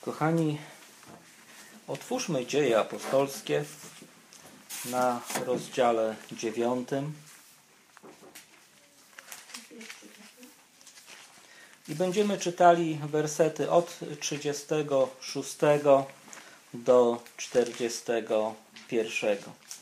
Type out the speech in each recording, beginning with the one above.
Kochani, otwórzmy Dzieje Apostolskie na rozdziale 9. I będziemy czytali wersety od 36 do 41.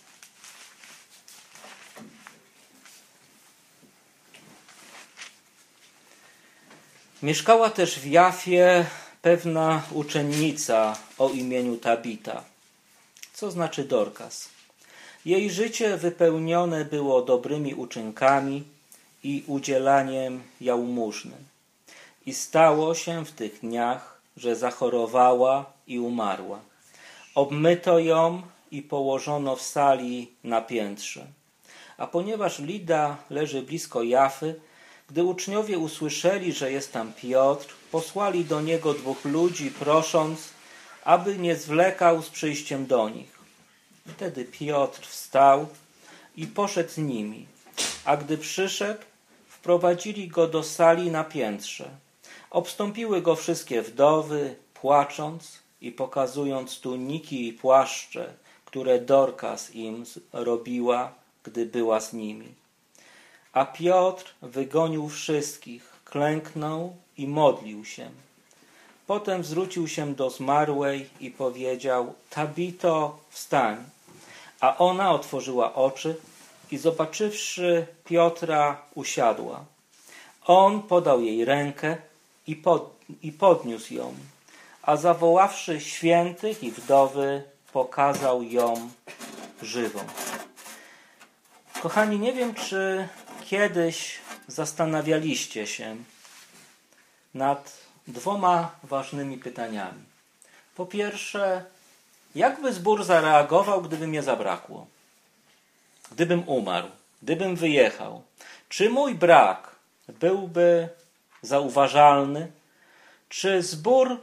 Mieszkała też w Jafie pewna uczennica o imieniu Tabita, co znaczy Dorkas. Jej życie wypełnione było dobrymi uczynkami i udzielaniem jałmużny. I stało się w tych dniach, że zachorowała i umarła. Obmyto ją i położono w sali na piętrze. A ponieważ Lida leży blisko Jafy, gdy uczniowie usłyszeli, że jest tam Piotr, posłali do niego 2 ludzi, prosząc, aby nie zwlekał z przyjściem do nich. Wtedy Piotr wstał i poszedł z nimi, a gdy przyszedł, wprowadzili go do sali na piętrze. Obstąpiły go wszystkie wdowy, płacząc i pokazując tuniki i płaszcze, które Dorkas im robiła, gdy była z nimi. A Piotr wygonił wszystkich, klęknął i modlił się. Potem zwrócił się do zmarłej i powiedział: Tabito, wstań. A ona otworzyła oczy i zobaczywszy Piotra, usiadła. On podał jej rękę i podniósł ją, a zawoławszy świętych i wdowy, pokazał ją żywą. Kochani, nie wiem, czy kiedyś zastanawialiście się nad 2 ważnymi pytaniami. Po pierwsze, jak zbór zareagował, gdyby mnie zabrakło? Gdybym umarł? Gdybym wyjechał? Czy mój brak byłby zauważalny? Czy zbór,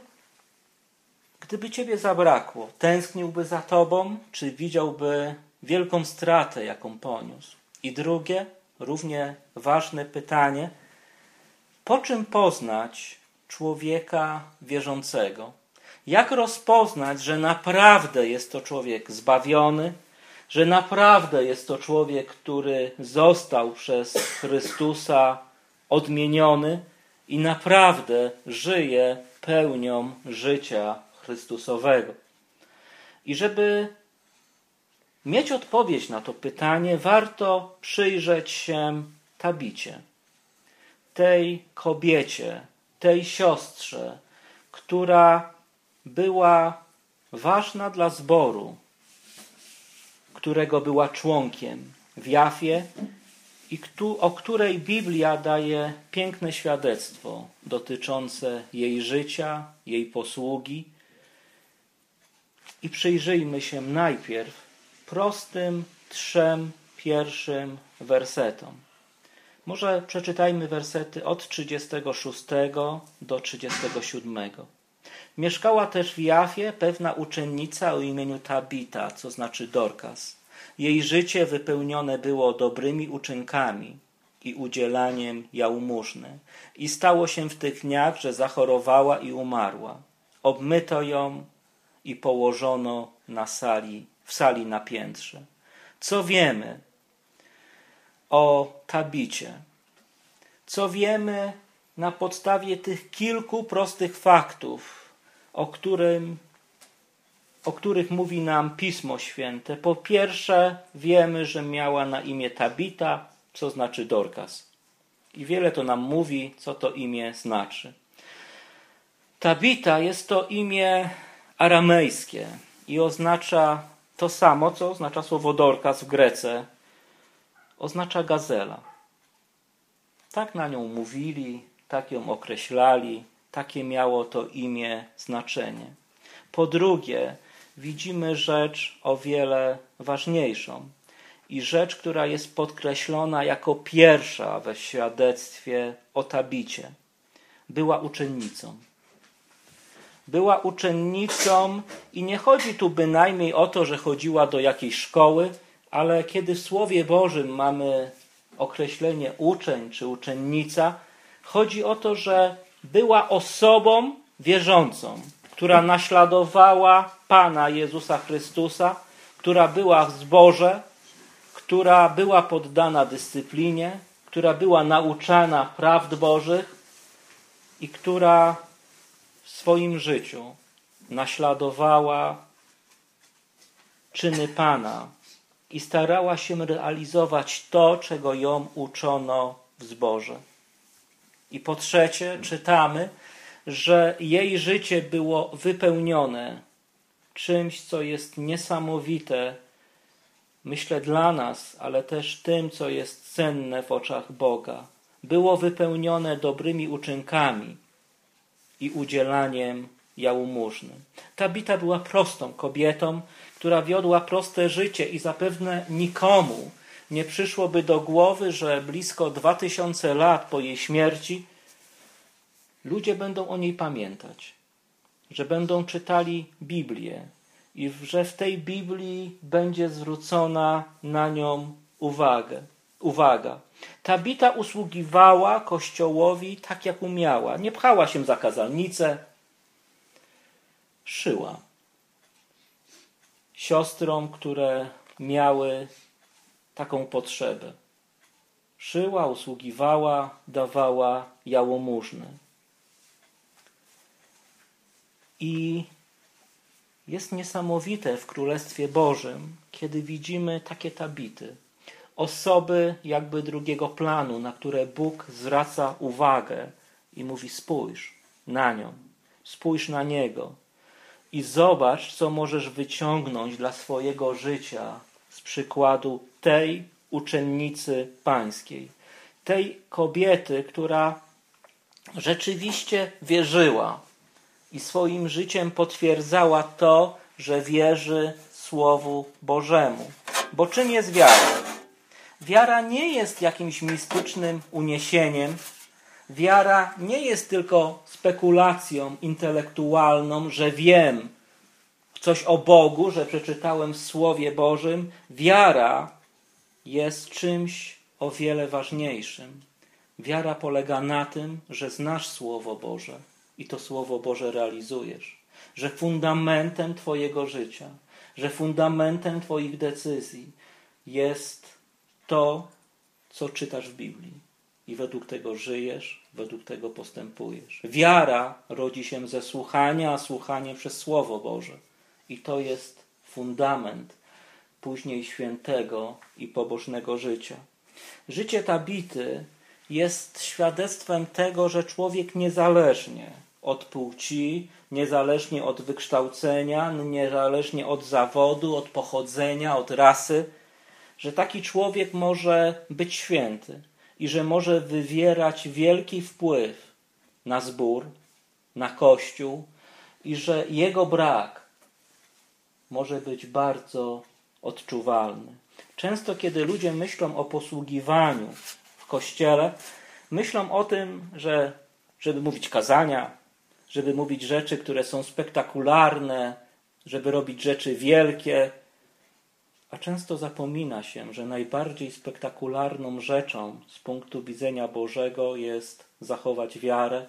gdyby ciebie zabrakło, tęskniłby za tobą? Czy widziałby wielką stratę, jaką poniósł? I drugie, równie ważne pytanie: po czym poznać człowieka wierzącego? Jak rozpoznać, że naprawdę jest to człowiek zbawiony, że naprawdę jest to człowiek, który został przez Chrystusa odmieniony i naprawdę żyje pełnią życia Chrystusowego? I żeby mieć odpowiedź na to pytanie, warto przyjrzeć się Tabicie, tej kobiecie, tej siostrze, która była ważna dla zboru, którego była członkiem w Jafie i o której Biblia daje piękne świadectwo dotyczące jej życia, jej posługi. I przyjrzyjmy się najpierw prostym 3 pierwszym wersetom. Może przeczytajmy wersety od 36 do 37. Mieszkała też w Jafie pewna uczennica o imieniu Tabita, co znaczy Dorkas. Jej życie wypełnione było dobrymi uczynkami i udzielaniem jałmużny. I stało się w tych dniach, że zachorowała i umarła. Obmyto ją i położono w sali na piętrze. Co wiemy o Tabicie? Co wiemy na podstawie tych kilku prostych faktów, o których mówi nam Pismo Święte? Po pierwsze, wiemy, że miała na imię Tabita, co znaczy Dorkas. I wiele to nam mówi, co to imię znaczy. Tabita jest to imię aramejskie i oznacza to samo, co oznacza słowo Dorkas w Grece. Oznacza gazela. Tak na nią mówili, tak ją określali, takie miało to imię znaczenie. Po drugie, widzimy rzecz o wiele ważniejszą i rzecz, która jest podkreślona jako pierwsza we świadectwie o Tabicie. Była uczennicą. Była uczennicą i nie chodzi tu bynajmniej o to, że chodziła do jakiejś szkoły, ale kiedy w Słowie Bożym mamy określenie uczeń czy uczennica, chodzi o to, że była osobą wierzącą, która naśladowała Pana Jezusa Chrystusa, która była w zborze, która była poddana dyscyplinie, która była nauczana prawd Bożych i która w swoim życiu naśladowała czyny Pana i starała się realizować to, czego ją uczono w zborze. I po trzecie czytamy, że jej życie było wypełnione czymś, co jest niesamowite, myślę dla nas, ale też tym, co jest cenne w oczach Boga. Było wypełnione dobrymi uczynkami i udzielaniem jałmużny. Tabita była prostą kobietą, która wiodła proste życie i zapewne nikomu nie przyszłoby do głowy, że blisko 2000 lat po jej śmierci ludzie będą o niej pamiętać, że będą czytali Biblię i że w tej Biblii będzie zwrócona na nią uwaga. Tabita usługiwała Kościołowi tak, jak umiała. Nie pchała się za kazalnicę, szyła. Siostrom, które miały taką potrzebę. Szyła, usługiwała, dawała jałmużnę. I jest niesamowite w Królestwie Bożym, kiedy widzimy takie Tabity. Osoby jakby drugiego planu, na które Bóg zwraca uwagę i mówi: spójrz na nią, spójrz na niego i zobacz, co możesz wyciągnąć dla swojego życia z przykładu tej uczennicy pańskiej. Tej kobiety, która rzeczywiście wierzyła i swoim życiem potwierdzała to, że wierzy Słowu Bożemu. Bo czym jest wiara? Wiara nie jest jakimś mistycznym uniesieniem. Wiara nie jest tylko spekulacją intelektualną, że wiem coś o Bogu, że przeczytałem w Słowie Bożym. Wiara jest czymś o wiele ważniejszym. Wiara polega na tym, że znasz Słowo Boże i to Słowo Boże realizujesz. Że fundamentem Twojego życia, że fundamentem Twoich decyzji jest to, co czytasz w Biblii. I według tego żyjesz, według tego postępujesz. Wiara rodzi się ze słuchania, a słuchanie przez Słowo Boże. I to jest fundament później świętego i pobożnego życia. Życie Tabity jest świadectwem tego, że człowiek niezależnie od płci, niezależnie od wykształcenia, niezależnie od zawodu, od pochodzenia, od rasy, że taki człowiek może być święty i że może wywierać wielki wpływ na zbór, na Kościół i że jego brak może być bardzo odczuwalny. Często, kiedy ludzie myślą o posługiwaniu w Kościele, myślą o tym, żeby mówić kazania, żeby mówić rzeczy, które są spektakularne, żeby robić rzeczy wielkie, a często zapomina się, że najbardziej spektakularną rzeczą z punktu widzenia Bożego jest zachować wiarę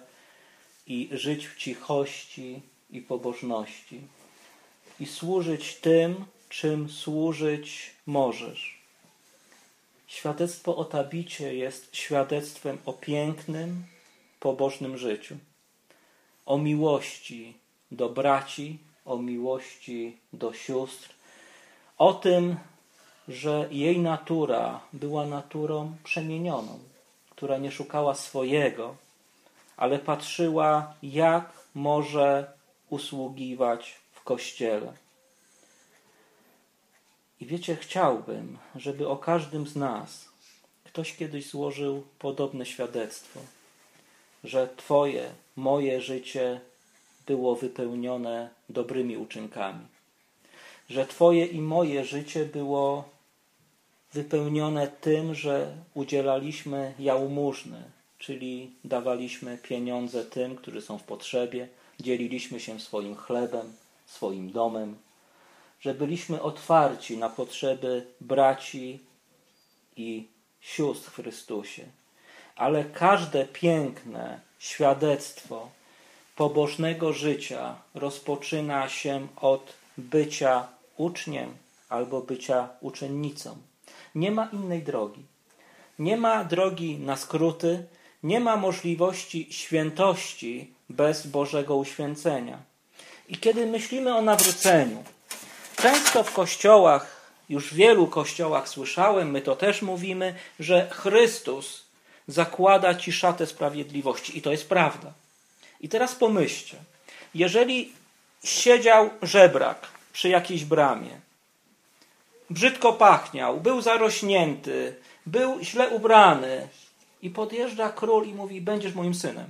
i żyć w cichości i pobożności i służyć tym, czym służyć możesz. Świadectwo o Tabicie jest świadectwem o pięknym, pobożnym życiu. O miłości do braci, o miłości do sióstr. O tym, że jej natura była naturą przemienioną, która nie szukała swojego, ale patrzyła, jak może usługiwać w Kościele. I wiecie, chciałbym, żeby o każdym z nas ktoś kiedyś złożył podobne świadectwo, że Twoje, moje życie było wypełnione dobrymi uczynkami. Że Twoje i moje życie było wypełnione tym, że udzielaliśmy jałmużny, czyli dawaliśmy pieniądze tym, którzy są w potrzebie, dzieliliśmy się swoim chlebem, swoim domem, że byliśmy otwarci na potrzeby braci i sióstr w Chrystusie. Ale każde piękne świadectwo pobożnego życia rozpoczyna się od bycia uczniem albo bycia uczennicą. Nie ma innej drogi. Nie ma drogi na skróty, nie ma możliwości świętości bez Bożego uświęcenia. I kiedy myślimy o nawróceniu, często w kościołach, już w wielu kościołach słyszałem, my to też mówimy, że Chrystus zakłada ci szatę sprawiedliwości. I to jest prawda. I teraz pomyślcie, jeżeli siedział żebrak przy jakiejś bramie, brzydko pachniał, był zarośnięty, był źle ubrany i podjeżdża król i mówi: będziesz moim synem.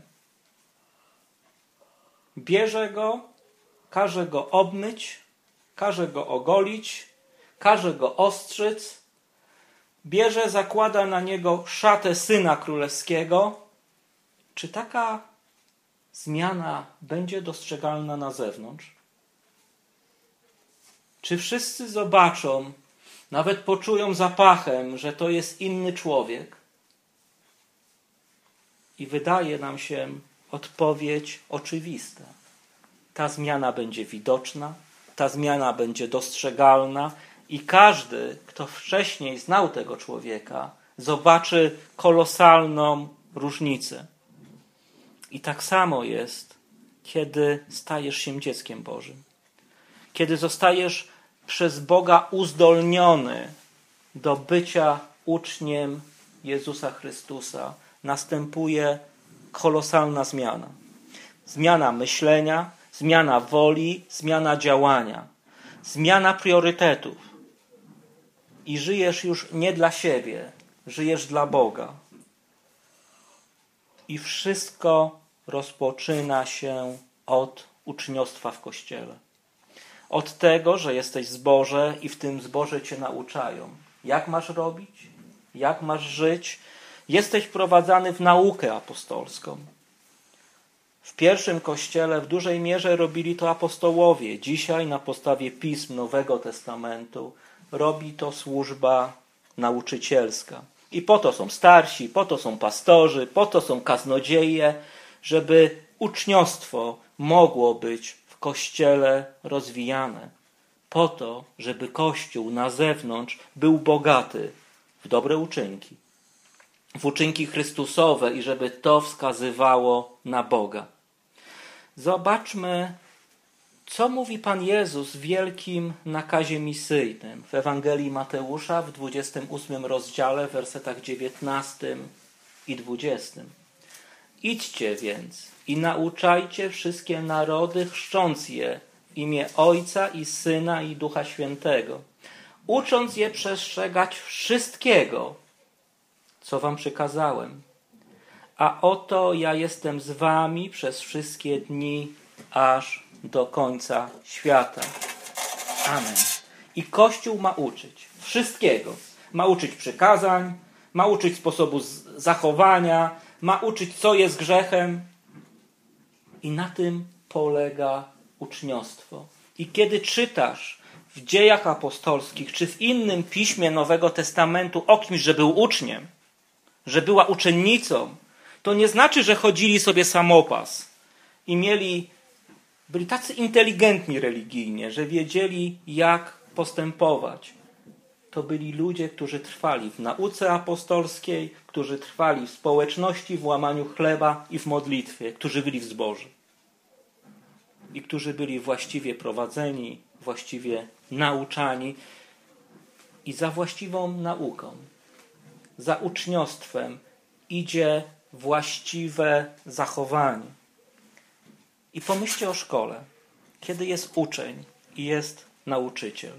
Bierze go, każe go obmyć, każe go ogolić, każe go ostrzyc, bierze, zakłada na niego szatę syna królewskiego. Czy taka zmiana będzie dostrzegalna na zewnątrz? Czy wszyscy zobaczą, nawet poczują zapachem, że to jest inny człowiek? I wydaje nam się odpowiedź oczywista. Ta zmiana będzie widoczna, ta zmiana będzie dostrzegalna i każdy, kto wcześniej znał tego człowieka, zobaczy kolosalną różnicę. I tak samo jest, kiedy stajesz się dzieckiem Bożym. Kiedy zostajesz przez Boga uzdolniony do bycia uczniem Jezusa Chrystusa, następuje kolosalna zmiana. Zmiana myślenia, zmiana woli, zmiana działania, zmiana priorytetów. I żyjesz już nie dla siebie, żyjesz dla Boga. I wszystko rozpoczyna się od uczniostwa w Kościele. Od tego, że jesteś w zborze i w tym zborze cię nauczają. Jak masz robić? Jak masz żyć? Jesteś wprowadzany w naukę apostolską. W pierwszym Kościele w dużej mierze robili to apostołowie. Dzisiaj na podstawie pism Nowego Testamentu robi to służba nauczycielska. I po to są starsi, po to są pastorzy, po to są kaznodzieje, żeby uczniostwo mogło być w Kościele rozwijane. Po to, żeby Kościół na zewnątrz był bogaty w dobre uczynki, w uczynki Chrystusowe i żeby to wskazywało na Boga. Zobaczmy, co mówi Pan Jezus w wielkim nakazie misyjnym w Ewangelii Mateusza w 28 rozdziale, w wersetach 19 i 20. Idźcie więc i nauczajcie wszystkie narody, chrzcząc je w imię Ojca i Syna i Ducha Świętego, ucząc je przestrzegać wszystkiego, co wam przykazałem. A oto ja jestem z wami przez wszystkie dni, aż do końca świata. Amen. I Kościół ma uczyć wszystkiego. Ma uczyć przykazań, ma uczyć sposobu zachowania, ma uczyć, co jest grzechem. I na tym polega uczniostwo. I kiedy czytasz w Dziejach Apostolskich, czy w innym piśmie Nowego Testamentu o kimś, że był uczniem, że była uczennicą, to nie znaczy, że chodzili sobie samopas i byli tacy inteligentni religijnie, że wiedzieli, jak postępować. To byli ludzie, którzy trwali w nauce apostolskiej, którzy trwali w społeczności, w łamaniu chleba i w modlitwie, którzy byli w zborze. I którzy byli właściwie prowadzeni, właściwie nauczani i za właściwą nauką, za uczniostwem idzie właściwe zachowanie. I pomyślcie o szkole, kiedy jest uczeń i jest nauczyciel.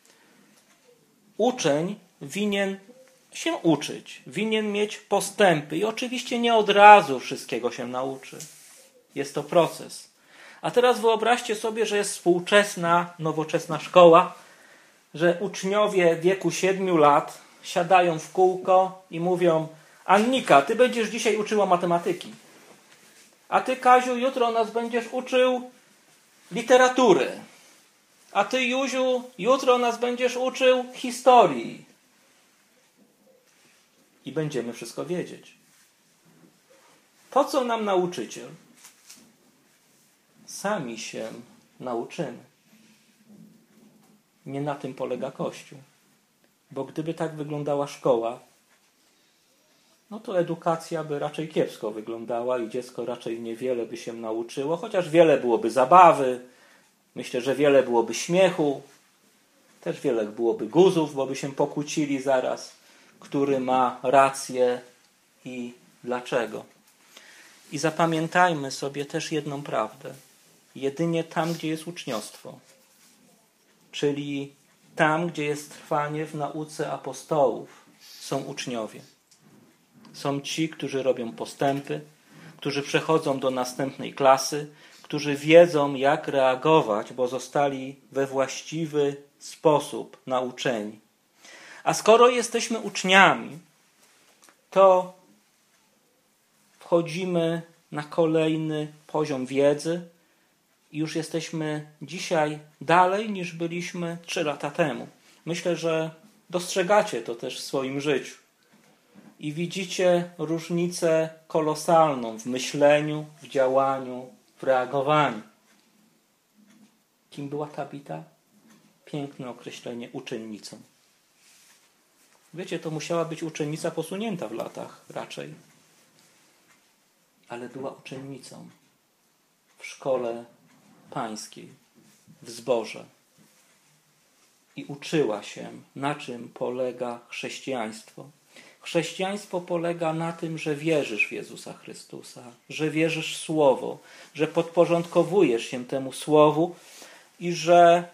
Uczeń winien się uczyć, winien mieć postępy i oczywiście nie od razu wszystkiego się nauczy. Jest to proces. A teraz wyobraźcie sobie, że jest współczesna, nowoczesna szkoła, że uczniowie w wieku 7 lat siadają w kółko i mówią: Annika, ty będziesz dzisiaj uczyła matematyki. A ty, Kaziu, jutro nas będziesz uczył literatury. A ty, Józiu, jutro nas będziesz uczył historii. I będziemy wszystko wiedzieć. Po co nam nauczyciel? sami się nauczymy. Nie na tym polega Kościół. Bo gdyby tak wyglądała szkoła, no to edukacja by raczej kiepsko wyglądała i dziecko raczej niewiele by się nauczyło, chociaż wiele byłoby zabawy, myślę, że wiele byłoby śmiechu, też wiele byłoby guzów, bo by się pokłócili zaraz, który ma rację i dlaczego. I zapamiętajmy sobie też jedną prawdę. Jedynie tam, gdzie jest uczniostwo, czyli tam, gdzie jest trwanie w nauce apostołów, są uczniowie. Są ci, którzy robią postępy, którzy przechodzą do następnej klasy, którzy wiedzą, jak reagować, bo zostali we właściwy sposób nauczeni. A skoro jesteśmy uczniami, to wchodzimy na kolejny poziom wiedzy i już jesteśmy dzisiaj dalej, niż byliśmy 3 lata temu. Myślę, że dostrzegacie to też w swoim życiu. I widzicie różnicę kolosalną w myśleniu, w działaniu, w reagowaniu. Kim była Tabita? Piękne określenie, uczennicą. Wiecie, to musiała być uczennica posunięta w latach raczej. Ale była uczennicą w szkole pańskiej, w zborze. I uczyła się, na czym polega chrześcijaństwo. Chrześcijaństwo polega na tym, że wierzysz w Jezusa Chrystusa, że wierzysz w Słowo, że podporządkowujesz się temu Słowu i że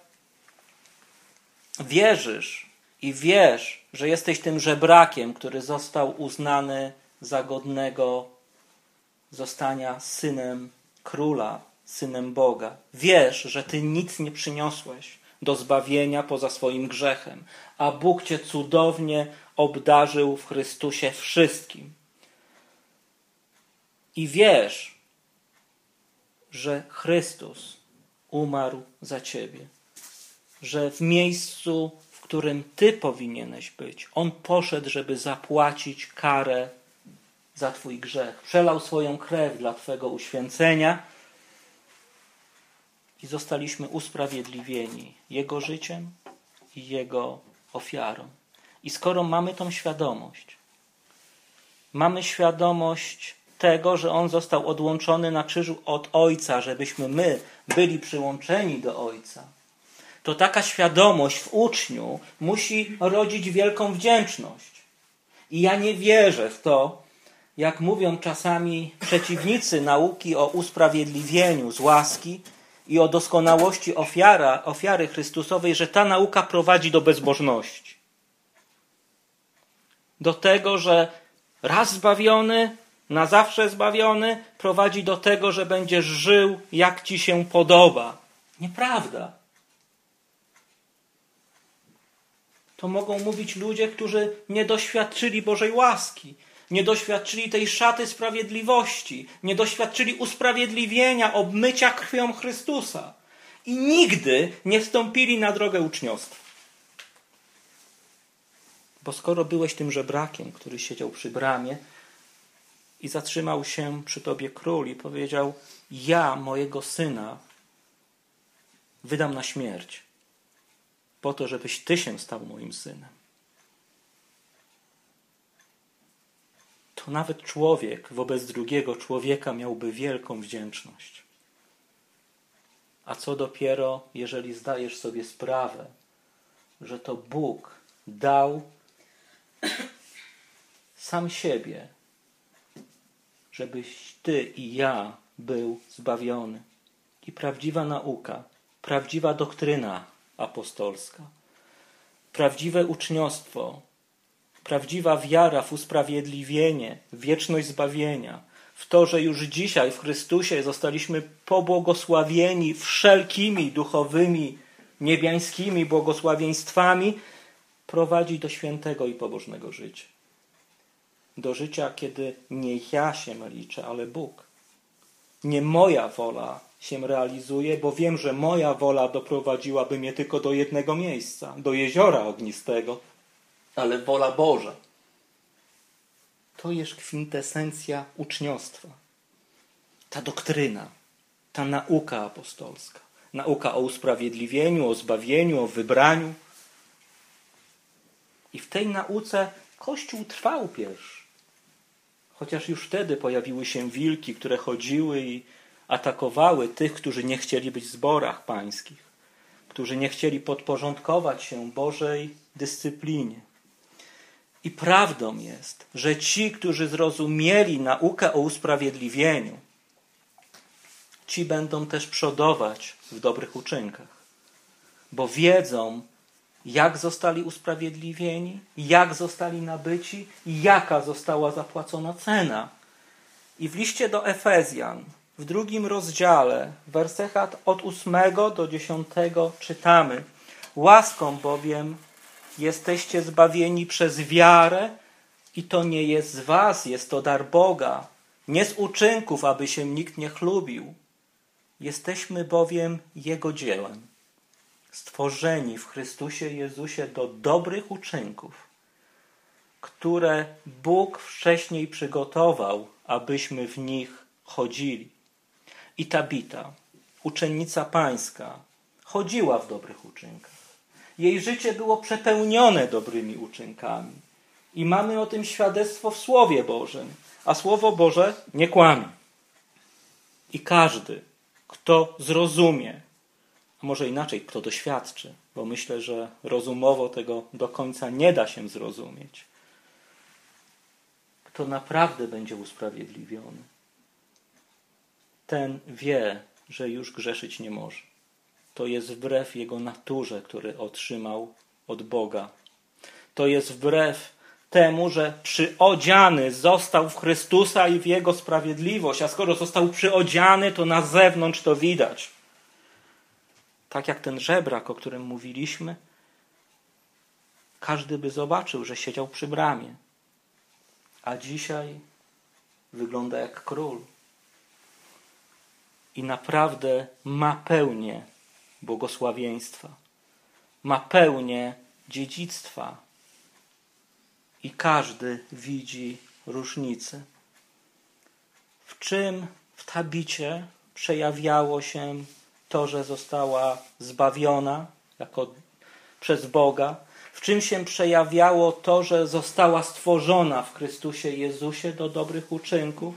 wierzysz i wiesz, że jesteś tym żebrakiem, który został uznany za godnego zostania synem króla, synem Boga. Wiesz, że ty nic nie przyniosłeś do zbawienia poza swoim grzechem, a Bóg cię cudownie obdarzył w Chrystusie wszystkim. I wiesz, że Chrystus umarł za ciebie, że w miejscu, w którym ty powinieneś być, On poszedł, żeby zapłacić karę za twój grzech. Przelał swoją krew dla twego uświęcenia i zostaliśmy usprawiedliwieni Jego życiem i Jego ofiarą. I skoro mamy tą świadomość, mamy świadomość tego, że On został odłączony na krzyżu od Ojca, żebyśmy my byli przyłączeni do Ojca, to taka świadomość w uczniu musi rodzić wielką wdzięczność. I ja nie wierzę w to, jak mówią czasami przeciwnicy nauki o usprawiedliwieniu z łaski i o doskonałości ofiary Chrystusowej, że ta nauka prowadzi do bezbożności. Do tego, że raz zbawiony, na zawsze zbawiony, prowadzi do tego, że będziesz żył jak ci się podoba. Nieprawda. To mogą mówić ludzie, którzy nie doświadczyli Bożej łaski, nie doświadczyli tej szaty sprawiedliwości, nie doświadczyli usprawiedliwienia, obmycia krwią Chrystusa i nigdy nie wstąpili na drogę uczniostwa. Bo skoro byłeś tym żebrakiem, który siedział przy bramie i zatrzymał się przy tobie król i powiedział: ja mojego syna wydam na śmierć po to, żebyś ty się stał moim synem. To nawet człowiek wobec drugiego człowieka miałby wielką wdzięczność. A co dopiero, jeżeli zdajesz sobie sprawę, że to Bóg dał sam siebie, żebyś ty i ja był zbawiony. I prawdziwa nauka, prawdziwa doktryna apostolska, prawdziwe uczniostwo, prawdziwa wiara w usprawiedliwienie, w wieczność zbawienia, w to, że już dzisiaj w Chrystusie zostaliśmy pobłogosławieni wszelkimi duchowymi, niebiańskimi błogosławieństwami, prowadzi do świętego i pobożnego życia. Do życia, kiedy nie ja się liczę, ale Bóg. Nie moja wola się realizuje, bo wiem, że moja wola doprowadziłaby mnie tylko do jednego miejsca, do jeziora ognistego, ale wola Boża. To jest kwintesencja uczniostwa. Ta doktryna. ta nauka apostolska. Nauka o usprawiedliwieniu, o zbawieniu, o wybraniu. I w tej nauce Kościół trwał pierwszy. Chociaż już wtedy pojawiły się wilki, które chodziły i atakowały tych, którzy nie chcieli być w zborach pańskich, którzy nie chcieli podporządkować się Bożej dyscyplinie. I prawdą jest, że ci, którzy zrozumieli naukę o usprawiedliwieniu, ci będą też przodować w dobrych uczynkach, bo wiedzą, jak zostali usprawiedliwieni, jak zostali nabyci i jaka została zapłacona cena. I w liście do Efezjan, w 2 rozdziale, w wersetach od 8 do 10 czytamy: łaską bowiem jesteście zbawieni przez wiarę i to nie jest z was, jest to dar Boga, nie z uczynków, aby się nikt nie chlubił. Jesteśmy bowiem Jego dziełem, stworzeni w Chrystusie Jezusie do dobrych uczynków, które Bóg wcześniej przygotował, abyśmy w nich chodzili. I Tabita, uczennica pańska, chodziła w dobrych uczynkach. Jej życie było przepełnione dobrymi uczynkami. I mamy o tym świadectwo w Słowie Bożym. A Słowo Boże nie kłamie. I każdy, kto zrozumie, a może inaczej, kto doświadczy, bo myślę, że rozumowo tego do końca nie da się zrozumieć, kto naprawdę będzie usprawiedliwiony, ten wie, że już grzeszyć nie może. To jest wbrew jego naturze, który otrzymał od Boga. To jest wbrew temu, że przyodziany został w Chrystusa i w Jego sprawiedliwość, a skoro został przyodziany, to na zewnątrz to widać. Tak jak ten żebrak, o którym mówiliśmy, każdy by zobaczył, że siedział przy bramie, a dzisiaj wygląda jak król. I naprawdę ma pełnię błogosławieństwa, ma pełnię dziedzictwa. I każdy widzi różnicę. W czym w Tabicie przejawiało się to, że została zbawiona przez Boga? W czym się przejawiało to, że została stworzona w Chrystusie Jezusie do dobrych uczynków?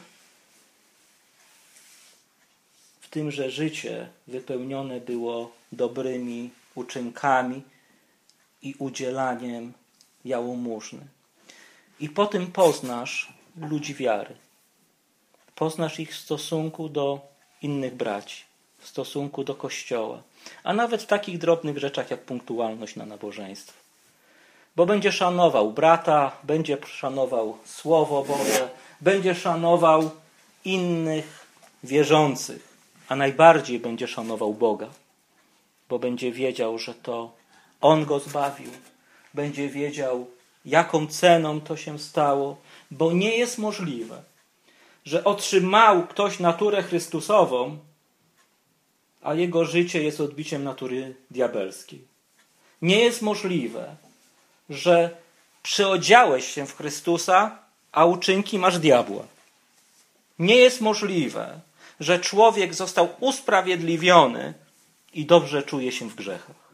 W tym, że życie wypełnione było dobrymi uczynkami i udzielaniem jałmużny. I po tym poznasz ludzi wiary. Poznasz ich w stosunku do innych braci, w stosunku do Kościoła, a nawet w takich drobnych rzeczach jak punktualność na nabożeństwo. Bo będzie szanował brata, będzie szanował Słowo Boże, będzie szanował innych wierzących, a najbardziej będzie szanował Boga, bo będzie wiedział, że to On go zbawił, będzie wiedział, jaką ceną to się stało, bo nie jest możliwe, że otrzymał ktoś naturę Chrystusową, a jego życie jest odbiciem natury diabelskiej. Nie jest możliwe, że przyodziałeś się w Chrystusa, a uczynki masz diabła. Nie jest możliwe, że człowiek został usprawiedliwiony i dobrze czuje się w grzechach.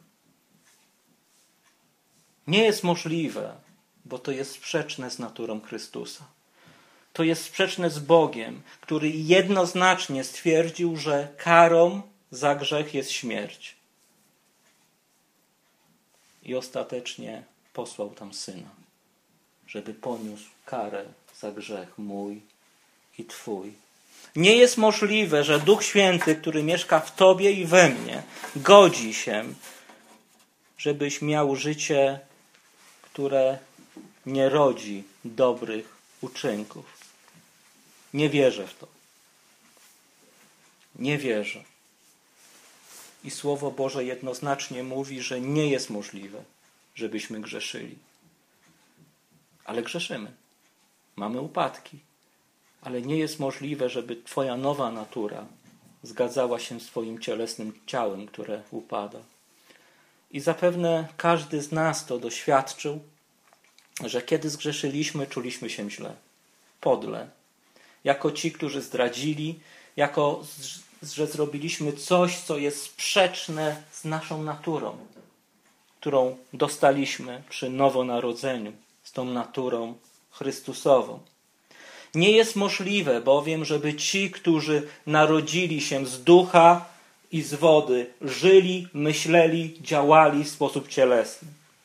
Nie jest możliwe, bo to jest sprzeczne z naturą Chrystusa. To jest sprzeczne z Bogiem, który jednoznacznie stwierdził, że karą za grzech jest śmierć. I ostatecznie posłał tam Syna, żeby poniósł karę za grzech mój i Twój. Nie jest możliwe, że Duch Święty, który mieszka w Tobie i we mnie, godzi się, żebyś miał życie, które nie rodzi dobrych uczynków. Nie wierzę w to. Nie wierzę. I Słowo Boże jednoznacznie mówi, że nie jest możliwe, żebyśmy grzeszyli. Ale grzeszymy. Mamy upadki. Ale nie jest możliwe, żeby Twoja nowa natura zgadzała się z Twoim cielesnym ciałem, które upada. I zapewne każdy z nas to doświadczył, że kiedy zgrzeszyliśmy, czuliśmy się źle, podle. Jako ci, którzy zdradzili, jako że zrobiliśmy coś, co jest sprzeczne z naszą naturą, którą dostaliśmy przy nowonarodzeniu, z tą naturą Chrystusową. Nie jest możliwe bowiem, żeby ci, którzy narodzili się z ducha i z wody, żyli, myśleli, działali w sposób cielesny.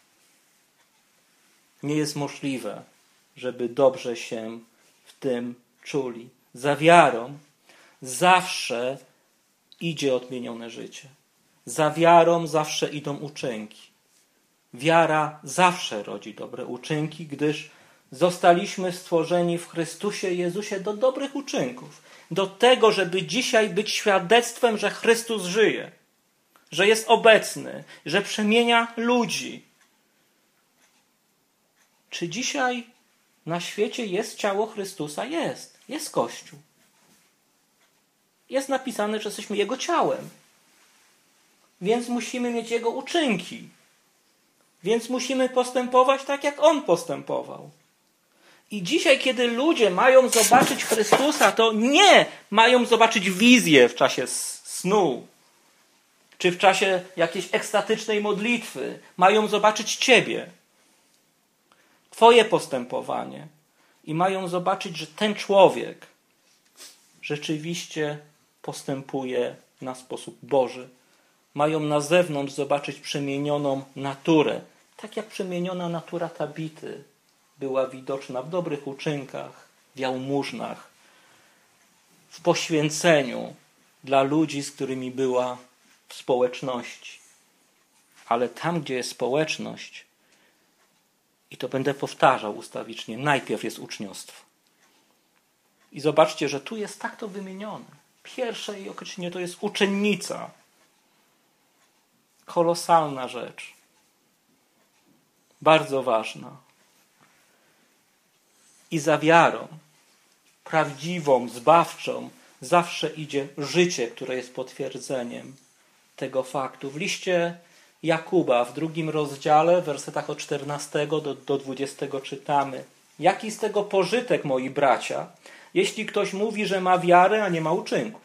Nie jest możliwe, żeby dobrze się w tym czuli. Za wiarą zawsze idzie odmienione życie. Za wiarą zawsze idą uczynki. Wiara zawsze rodzi dobre uczynki, gdyż zostaliśmy stworzeni w Chrystusie Jezusie do dobrych uczynków. Do tego, żeby dzisiaj być świadectwem, że Chrystus żyje, że jest obecny, że przemienia ludzi. Czy dzisiaj na świecie jest ciało Chrystusa? Jest. Jest Kościół. Jest napisane, że jesteśmy Jego ciałem. Więc musimy mieć Jego uczynki. Więc musimy postępować tak, jak On postępował. I dzisiaj, kiedy ludzie mają zobaczyć Chrystusa, to nie mają zobaczyć wizję w czasie snu, czy w czasie jakiejś ekstatycznej modlitwy. Mają zobaczyć Ciebie, Twoje postępowanie. I mają zobaczyć, że ten człowiek rzeczywiście postępuje na sposób Boży. Mają na zewnątrz zobaczyć przemienioną naturę. Tak jak przemieniona natura Tabity była widoczna w dobrych uczynkach, w jałmużnach, w poświęceniu dla ludzi, z którymi była w społeczności. Ale tam, gdzie jest społeczność, i to będę powtarzał ustawicznie, najpierw jest uczniostwo. I zobaczcie, że tu jest tak to wymienione. Pierwsze jej określenie to jest uczennica. Kolosalna rzecz. Bardzo ważna. I za wiarą, prawdziwą, zbawczą, zawsze idzie życie, które jest potwierdzeniem tego faktu. W liście Jakuba w 2 rozdziale, w wersetach od 14 do 20 czytamy: jaki z tego pożytek, moi bracia, jeśli ktoś mówi, że ma wiarę, a nie ma uczynków?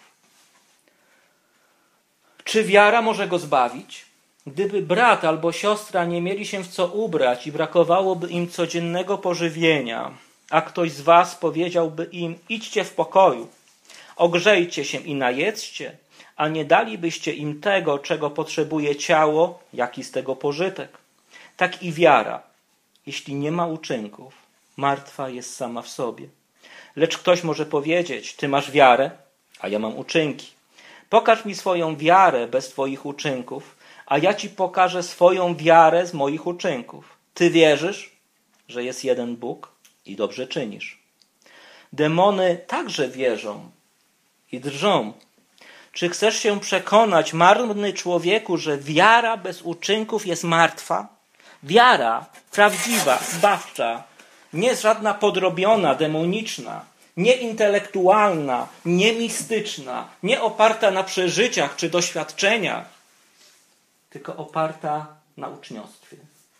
Czy wiara może go zbawić? Gdyby brat albo siostra nie mieli się w co ubrać i brakowałoby im codziennego pożywienia, a ktoś z was powiedziałby im: idźcie w pokoju, ogrzejcie się i najedzcie, a nie dalibyście im tego, czego potrzebuje ciało, jaki z tego pożytek? Tak i wiara, jeśli nie ma uczynków, martwa jest sama w sobie. Lecz ktoś może powiedzieć: ty masz wiarę, a ja mam uczynki. Pokaż mi swoją wiarę bez twoich uczynków, a ja ci pokażę swoją wiarę z moich uczynków. Ty wierzysz, że jest jeden Bóg i dobrze czynisz. Demony także wierzą i drżą. Czy chcesz się przekonać, marny człowieku, że wiara bez uczynków jest martwa? Wiara prawdziwa, zbawcza, nie żadna podrobiona, demoniczna, nie intelektualna, nie mistyczna, nie oparta na przeżyciach czy doświadczeniach, tylko oparta na uczniostwie.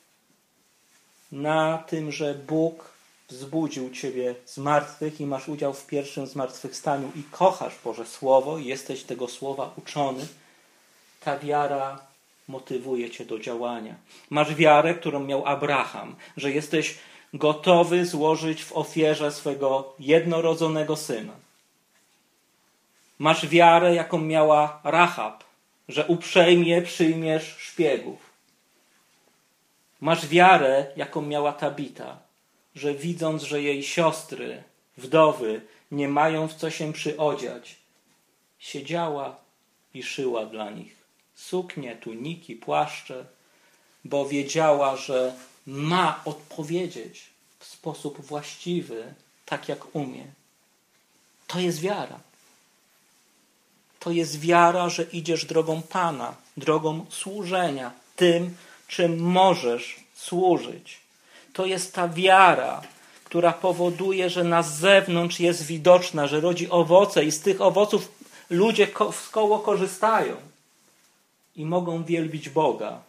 Na tym, że Bóg wzbudził ciebie z martwych i masz udział w pierwszym zmartwychwstaniu i kochasz Boże Słowo i jesteś tego Słowa uczony. Ta wiara motywuje cię do działania. Masz wiarę, którą miał Abraham, że jesteś gotowy złożyć w ofierze swego jednorodzonego syna. Masz wiarę, jaką miała Rahab, że uprzejmie przyjmiesz szpiegów. Masz wiarę, jaką miała Tabita, że widząc, że jej siostry, wdowy, nie mają w co się przyodziać, siedziała i szyła dla nich suknie, tuniki, płaszcze, bo wiedziała, że ma odpowiedzieć w sposób właściwy, tak jak umie. To jest wiara. To jest wiara, że idziesz drogą Pana, drogą służenia, tym, czym możesz służyć. To jest ta wiara, która powoduje, że na zewnątrz jest widoczna, że rodzi owoce i z tych owoców ludzie z koło korzystają i mogą wielbić Boga.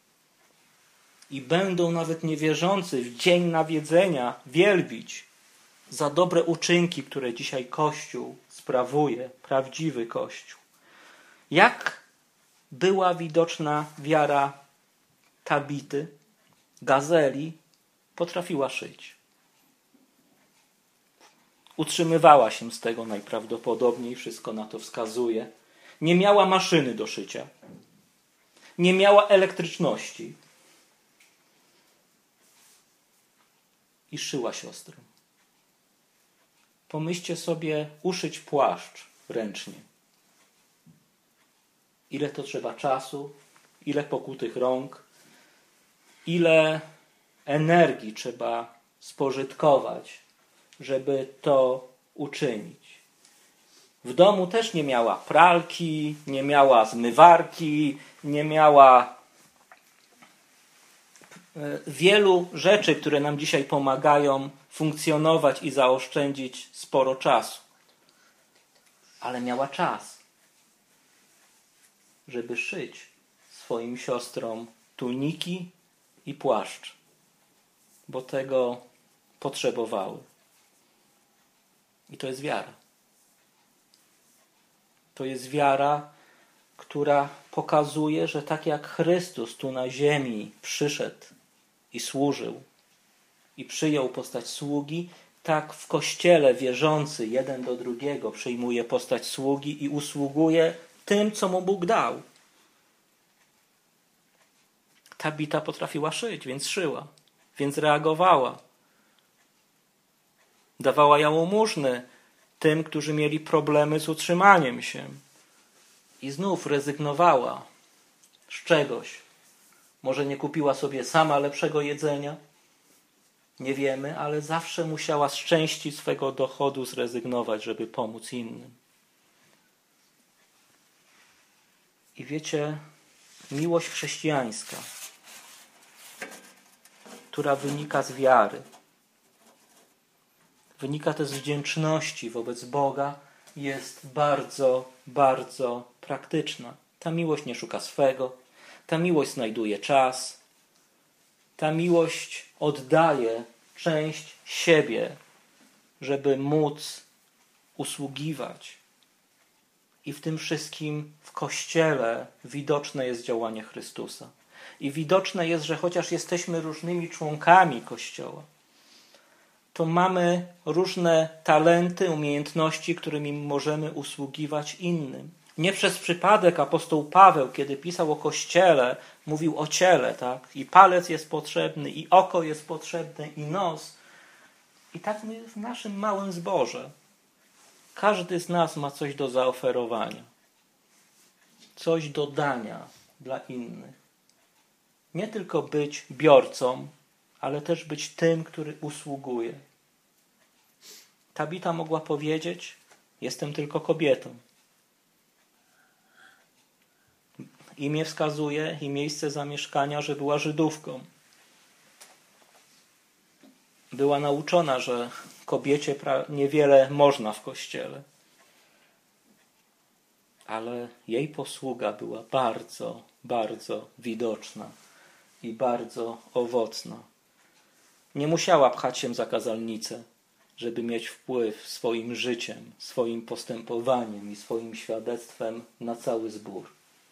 I będą nawet niewierzący w dzień nawiedzenia wielbić za dobre uczynki, które dzisiaj Kościół sprawuje, prawdziwy Kościół. Jak była widoczna wiara Tabity, Gazeli, potrafiła szyć. Utrzymywała się z tego najprawdopodobniej, wszystko na to wskazuje. Nie miała maszyny do szycia. Nie miała elektryczności. I szyła siostrę. Pomyślcie sobie, uszyć płaszcz ręcznie. Ile to trzeba czasu, ile pokutych rąk, ile energii trzeba spożytkować, żeby to uczynić. W domu też nie miała pralki, nie miała zmywarki, nie miała wielu rzeczy, które nam dzisiaj pomagają funkcjonować i zaoszczędzić sporo czasu. Ale miała czas, żeby szyć swoim siostrom tuniki i płaszcz, bo tego potrzebowały. I to jest wiara. To jest wiara, która pokazuje, że tak jak Chrystus tu na ziemi przyszedł i służył i przyjął postać sługi, tak w Kościele wierzący jeden do drugiego przyjmuje postać sługi i usługuje tym, co mu Bóg dał. Tabita potrafiła szyć, więc szyła, więc reagowała. Dawała jałmużny tym, którzy mieli problemy z utrzymaniem się. I znów rezygnowała z czegoś. Może nie kupiła sobie sama lepszego jedzenia? Nie wiemy, ale zawsze musiała z części swego dochodu zrezygnować, żeby pomóc innym. I wiecie, miłość chrześcijańska, która wynika z wiary, wynika też z wdzięczności wobec Boga, jest bardzo, bardzo praktyczna. Ta miłość nie szuka swego, ta miłość znajduje czas, ta miłość oddaje część siebie, żeby móc usługiwać. I w tym wszystkim w Kościele widoczne jest działanie Chrystusa. I widoczne jest, że chociaż jesteśmy różnymi członkami Kościoła, to mamy różne talenty, umiejętności, którymi możemy usługiwać innym. Nie przez przypadek apostoł Paweł, kiedy pisał o Kościele, mówił o ciele, tak? I palec jest potrzebny, i oko jest potrzebne, i nos. I tak my w naszym małym zborze. Każdy z nas ma coś do zaoferowania. Coś do dania dla innych. Nie tylko być biorcą, ale też być tym, który usługuje. Tabita mogła powiedzieć: jestem tylko kobietą. Imię wskazuje i miejsce zamieszkania, że była Żydówką. Była nauczona, że kobiecie niewiele można w Kościele. Ale jej posługa była bardzo, bardzo widoczna i bardzo owocna. Nie musiała pchać się za kazalnicę, żeby mieć wpływ swoim życiem, swoim postępowaniem i swoim świadectwem na cały zbór.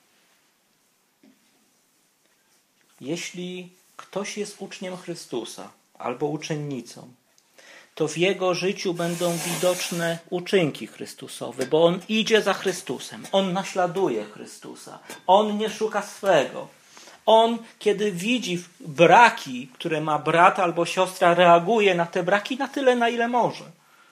Jeśli ktoś jest uczniem Chrystusa albo uczennicą, to w jego życiu będą widoczne uczynki Chrystusowe, bo on idzie za Chrystusem, on naśladuje Chrystusa, on nie szuka swego. On, kiedy widzi braki, które ma brat albo siostra, reaguje na te braki na tyle, na ile może.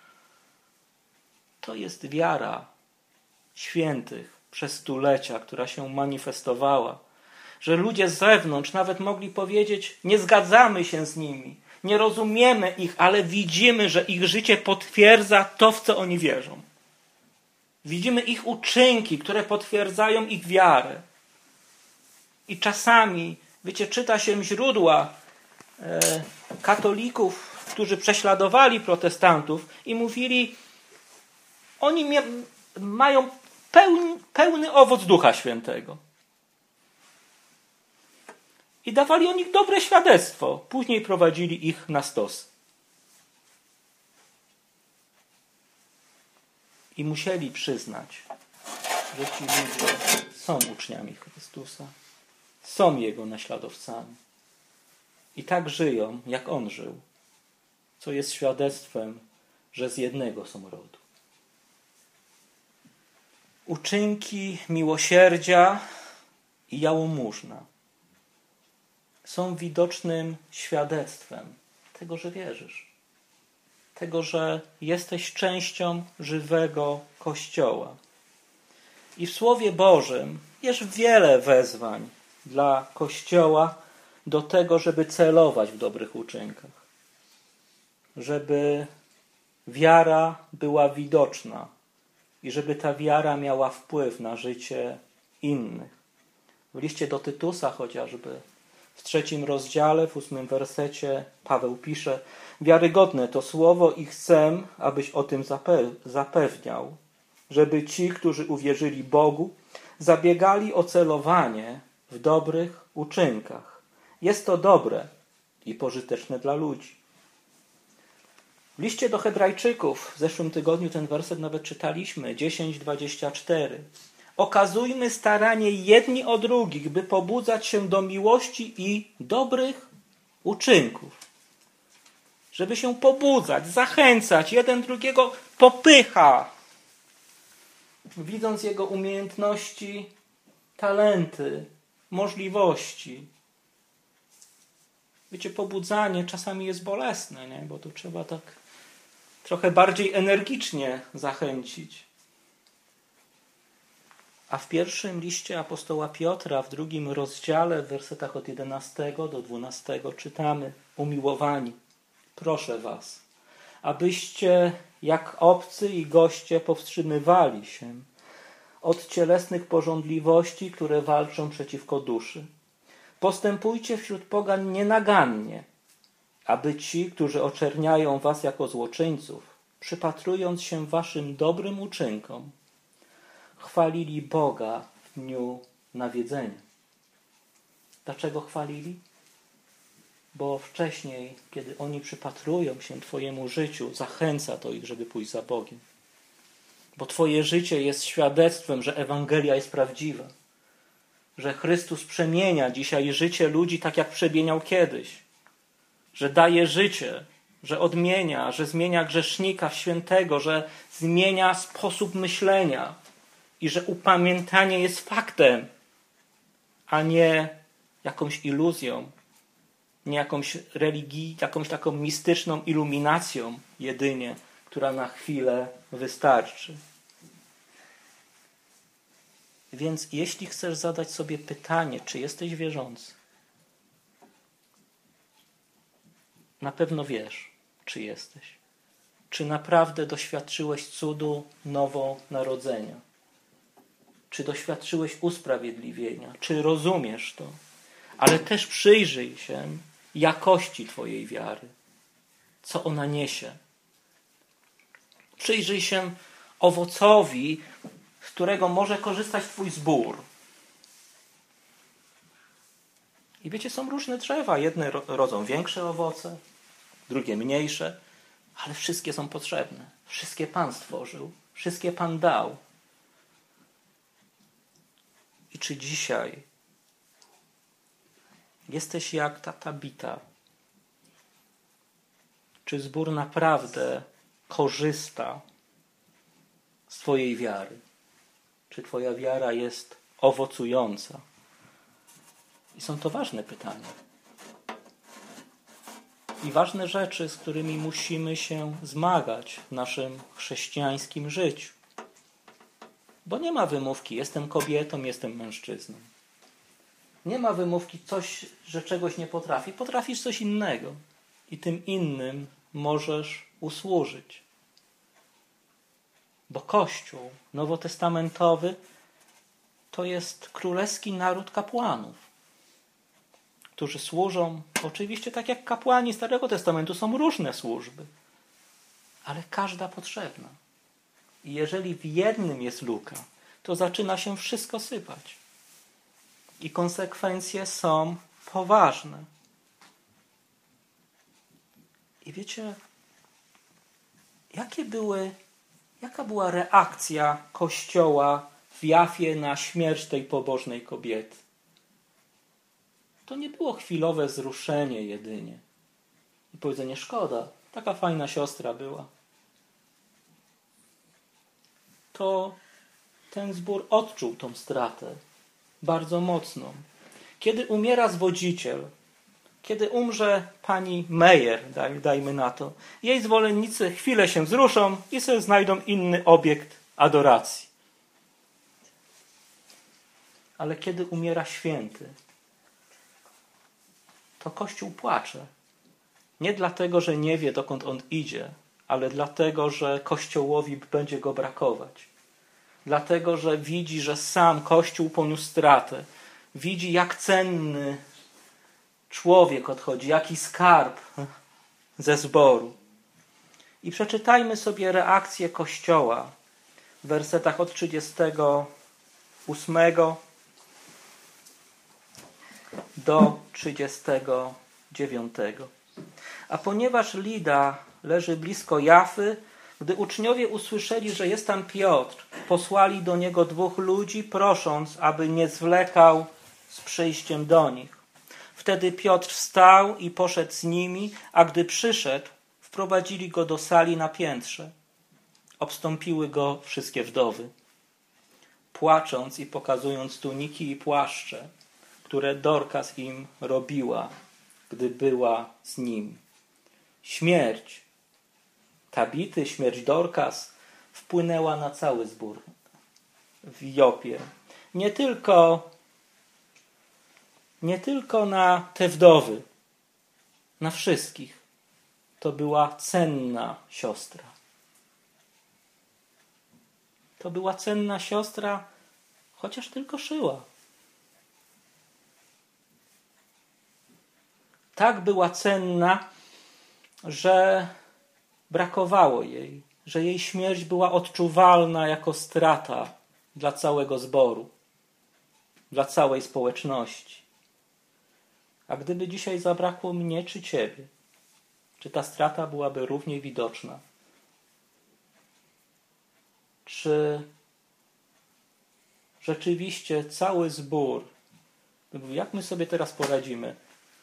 To jest wiara świętych przez stulecia, która się manifestowała. Że ludzie z zewnątrz nawet mogli powiedzieć: nie zgadzamy się z nimi, nie rozumiemy ich, ale widzimy, że ich życie potwierdza to, w co oni wierzą. Widzimy ich uczynki, które potwierdzają ich wiarę. I czasami, wiecie, czyta się źródła katolików, którzy prześladowali protestantów i mówili: oni mają pełny owoc Ducha Świętego. I dawali o nich dobre świadectwo. Później prowadzili ich na stos. I musieli przyznać, że ci ludzie są uczniami Chrystusa, są Jego naśladowcami i tak żyją, jak On żył, co jest świadectwem, że z jednego są rodu. Uczynki miłosierdzia i jałmużna są widocznym świadectwem tego, że wierzysz. Tego, że jesteś częścią żywego Kościoła. I w Słowie Bożym jest wiele wezwań dla Kościoła do tego, żeby celować w dobrych uczynkach. Żeby wiara była widoczna i żeby ta wiara miała wpływ na życie innych. W liście do Tytusa chociażby, w 3 rozdziale, w 8 wersecie Paweł pisze: wiarygodne to słowo i chcę, abyś o tym zapewniał, żeby ci, którzy uwierzyli Bogu, zabiegali o celowanie w dobrych uczynkach. Jest to dobre i pożyteczne dla ludzi. W liście do Hebrajczyków w zeszłym tygodniu ten werset nawet czytaliśmy, 10:24. Okazujmy staranie jedni o drugich, by pobudzać się do miłości i dobrych uczynków. Żeby się pobudzać, zachęcać, jeden drugiego popycha. Widząc jego umiejętności, talenty, możliwości. Wiecie, pobudzanie czasami jest bolesne, nie? Bo tu trzeba tak trochę bardziej energicznie zachęcić. A w pierwszym liście apostoła Piotra, w 2 rozdziale, w wersetach od 11 do 12 czytamy: umiłowani, proszę was, abyście jak obcy i goście powstrzymywali się od cielesnych pożądliwości, które walczą przeciwko duszy. Postępujcie wśród pogan nienagannie, aby ci, którzy oczerniają was jako złoczyńców, przypatrując się waszym dobrym uczynkom, chwalili Boga w dniu nawiedzenia. Dlaczego chwalili? Bo wcześniej, kiedy oni przypatrują się twojemu życiu, zachęca to ich, żeby pójść za Bogiem. Bo twoje życie jest świadectwem, że Ewangelia jest prawdziwa. Że Chrystus przemienia dzisiaj życie ludzi tak, jak przemieniał kiedyś. Że daje życie, że odmienia, że zmienia grzesznika w świętego, że zmienia sposób myślenia i że upamiętanie jest faktem, a nie jakąś iluzją, nie jakąś jakąś taką mistyczną iluminacją jedynie, która na chwilę wystarczy. Więc jeśli chcesz zadać sobie pytanie, czy jesteś wierzący, na pewno wiesz, czy jesteś. Czy naprawdę doświadczyłeś cudu nowonarodzenia? Czy doświadczyłeś usprawiedliwienia? Czy rozumiesz to? Ale też przyjrzyj się jakości twojej wiary. Co ona niesie? Przyjrzyj się owocowi, z którego może korzystać twój zbór. I wiecie, są różne drzewa. Jedne rodzą większe owoce, drugie mniejsze, ale wszystkie są potrzebne. Wszystkie Pan stworzył, wszystkie Pan dał. I czy dzisiaj jesteś jak ta Tabita? Czy zbór naprawdę korzysta z twojej wiary? Czy twoja wiara jest owocująca? I są to ważne pytania. I ważne rzeczy, z którymi musimy się zmagać w naszym chrześcijańskim życiu. Bo nie ma wymówki, jestem kobietą, jestem mężczyzną. Nie ma wymówki, że czegoś nie potrafi. Potrafisz coś innego. I tym innym możesz usłużyć. Bo Kościół nowotestamentowy to jest królewski naród kapłanów, którzy służą, oczywiście tak jak kapłani Starego Testamentu, są różne służby, ale każda potrzebna. I jeżeli w jednym jest luka, to zaczyna się wszystko sypać. I konsekwencje są poważne. I wiecie, jaka była reakcja Kościoła w Jafie na śmierć tej pobożnej kobiety. To nie było chwilowe wzruszenie jedynie i powiedzenie: szkoda, taka fajna siostra była. To ten zbór odczuł tą stratę bardzo mocną. Kiedy umiera zwodziciel, kiedy umrze pani Meyer, dajmy na to, jej zwolennicy chwilę się wzruszą i sobie znajdą inny obiekt adoracji. Ale kiedy umiera święty, to Kościół płacze. Nie dlatego, że nie wie, dokąd on idzie, ale dlatego, że Kościołowi będzie go brakować. Dlatego, że widzi, że sam Kościół poniósł stratę. Widzi, jak cenny człowiek odchodzi, jaki skarb ze zboru. I przeczytajmy sobie reakcję Kościoła w wersetach od 38 do 39. A ponieważ Lida leży blisko Jafy, gdy uczniowie usłyszeli, że jest tam Piotr, posłali do niego 2 ludzi, prosząc, aby nie zwlekał z przyjściem do nich. Wtedy Piotr wstał i poszedł z nimi, a gdy przyszedł, wprowadzili go do sali na piętrze. Obstąpiły go wszystkie wdowy, płacząc i pokazując tuniki i płaszcze, które Dorkas im robiła, gdy była z nim. Śmierć Tabity, śmierć Dorkas wpłynęła na cały zbór w Jopie. Nie tylko na te wdowy, na wszystkich. To była cenna siostra. To była cenna siostra, chociaż tylko szyła. Tak była cenna, że brakowało jej, że jej śmierć była odczuwalna jako strata dla całego zboru, dla całej społeczności. A gdyby dzisiaj zabrakło mnie czy ciebie, czy ta strata byłaby równie widoczna? Czy rzeczywiście cały zbór, jak my sobie teraz poradzimy?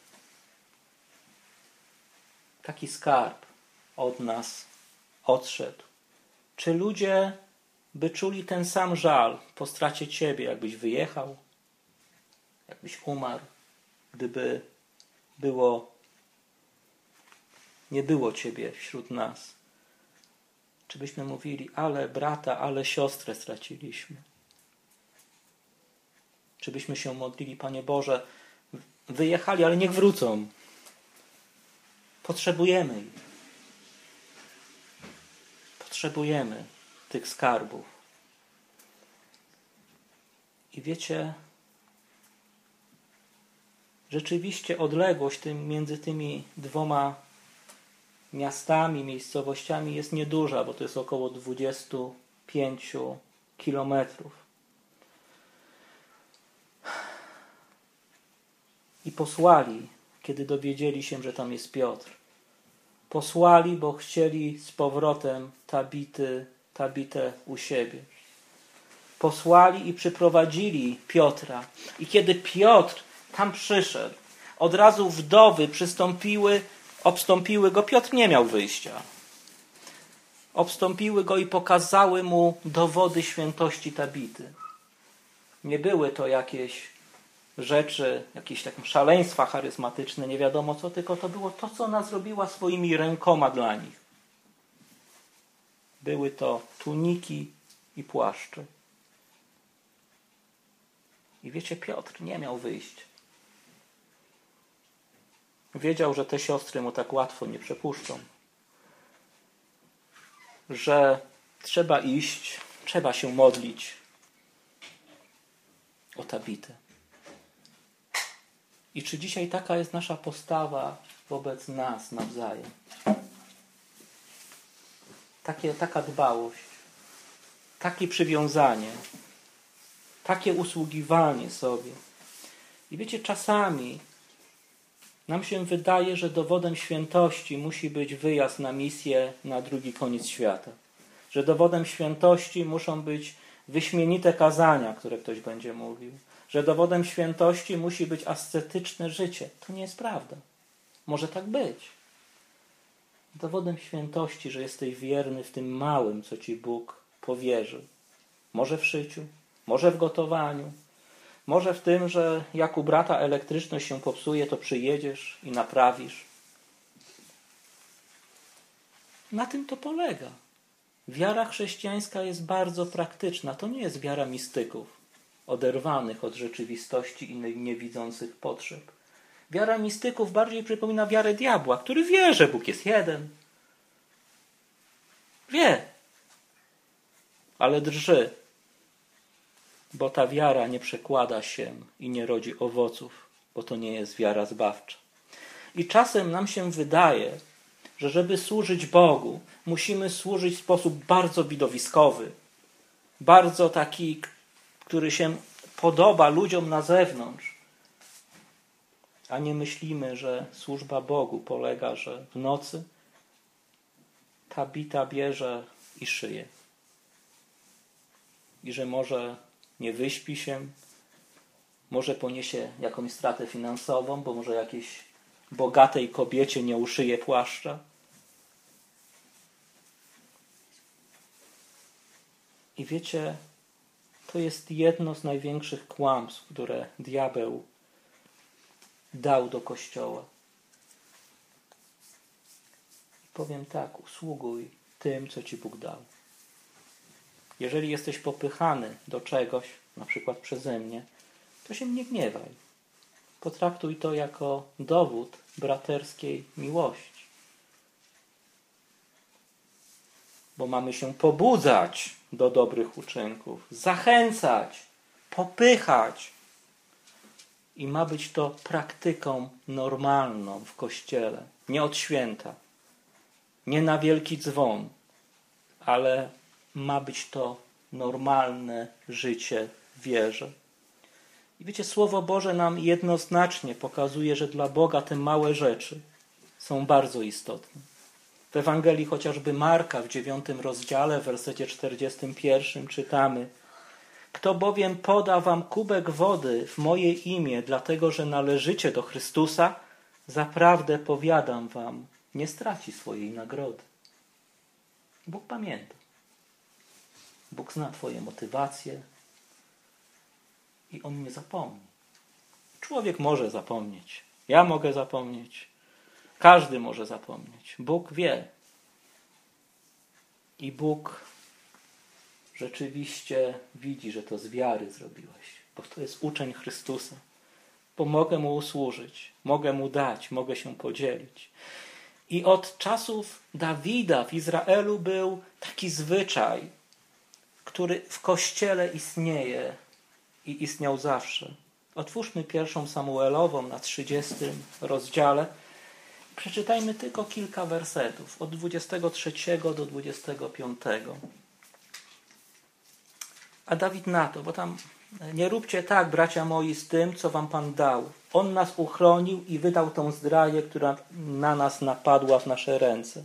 Taki skarb od nas odszedł. Czy ludzie by czuli ten sam żal po stracie ciebie, jakbyś wyjechał, jakbyś umarł, gdyby nie było ciebie wśród nas? Czy byśmy mówili: ale brata, ale siostrę straciliśmy? Czy byśmy się modlili: Panie Boże, wyjechali, ale niech wrócą. Potrzebujemy ich. Potrzebujemy tych skarbów. I wiecie, rzeczywiście odległość między tymi 2 miastami, miejscowościami jest nieduża, bo to jest około 25 kilometrów. I posłali, kiedy dowiedzieli się, że tam jest Piotr. Posłali, bo chcieli z powrotem Tabitę u siebie. Posłali i przyprowadzili Piotra. I kiedy Piotr tam przyszedł, od razu wdowy obstąpiły go. Piotr nie miał wyjścia. Obstąpiły go i pokazały mu dowody świętości Tabity. Nie były to jakieś rzeczy, jakieś takie szaleństwa charyzmatyczne, nie wiadomo co, tylko to było to, co ona zrobiła swoimi rękoma dla nich. Były to tuniki i płaszcze. I wiecie, Piotr nie miał wyjścia. Wiedział, że te siostry mu tak łatwo nie przepuszczą. Że trzeba iść, trzeba się modlić o Tabitę. I czy dzisiaj taka jest nasza postawa wobec nas nawzajem? Taka dbałość, takie przywiązanie, takie usługiwanie sobie. I wiecie, czasami nam się wydaje, że dowodem świętości musi być wyjazd na misję na drugi koniec świata. Że dowodem świętości muszą być wyśmienite kazania, które ktoś będzie mówił, że dowodem świętości musi być ascetyczne życie. To nie jest prawda. Może tak być. Dowodem świętości, że jesteś wierny w tym małym, co ci Bóg powierzył. Może w szyciu, może w gotowaniu, może w tym, że jak u brata elektryczność się popsuje, to przyjedziesz i naprawisz. Na tym to polega. Wiara chrześcijańska jest bardzo praktyczna. To nie jest wiara mistyków, oderwanych od rzeczywistości i niewidzących potrzeb. Wiara mistyków bardziej przypomina wiarę diabła, który wie, że Bóg jest jeden. Wie, ale drży, bo ta wiara nie przekłada się i nie rodzi owoców, bo to nie jest wiara zbawcza. I czasem nam się wydaje, że żeby służyć Bogu, musimy służyć w sposób bardzo widowiskowy, bardzo taki, który się podoba ludziom na zewnątrz, a nie myślimy, że służba Bogu polega, że w nocy Tabita bierze i szyje. I że może nie wyśpi się, może poniesie jakąś stratę finansową, bo może jakiejś bogatej kobiecie nie uszyje płaszcza. I wiecie, to jest jedno z największych kłamstw, które diabeł dał do Kościoła. I powiem tak, usługuj tym, co ci Bóg dał. Jeżeli jesteś popychany do czegoś, na przykład przeze mnie, to się nie gniewaj. Potraktuj to jako dowód braterskiej miłości. Bo mamy się pobudzać do dobrych uczynków, zachęcać, popychać. I ma być to praktyką normalną w Kościele. Nie od święta, nie na wielki dzwon, ale ma być to normalne życie w wierze. I wiecie, Słowo Boże nam jednoznacznie pokazuje, że dla Boga te małe rzeczy są bardzo istotne. W Ewangelii chociażby Marka w 9 rozdziale, w wersecie 41 czytamy: Kto bowiem poda wam kubek wody w moje imię, dlatego że należycie do Chrystusa, zaprawdę powiadam wam, nie straci swojej nagrody. Bóg pamięta. Bóg zna twoje motywacje i On nie zapomni. Człowiek może zapomnieć. Ja mogę zapomnieć. Każdy może zapomnieć. Bóg wie. I Bóg rzeczywiście widzi, że to z wiary zrobiłeś. Bo to jest uczeń Chrystusa. Bo mogę Mu usłużyć. Mogę Mu dać. Mogę się podzielić. I od czasów Dawida w Izraelu był taki zwyczaj, który w Kościele istnieje i istniał zawsze. Otwórzmy 1 Samuelową na 30 rozdziale. Przeczytajmy tylko kilka wersetów, od 23 do 25. A Dawid na to, bo tam nie róbcie tak, bracia moi, z tym, co wam Pan dał. On nas uchronił i wydał tą zdraję, która na nas napadła w nasze ręce.